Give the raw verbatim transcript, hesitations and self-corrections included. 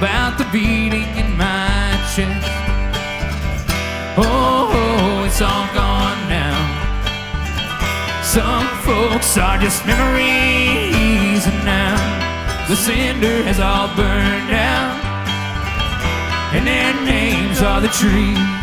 about the beating in my chest. Oh, it's all gone now. Some folks are just memories, and now the cinder has all burned out, and their names are the trees.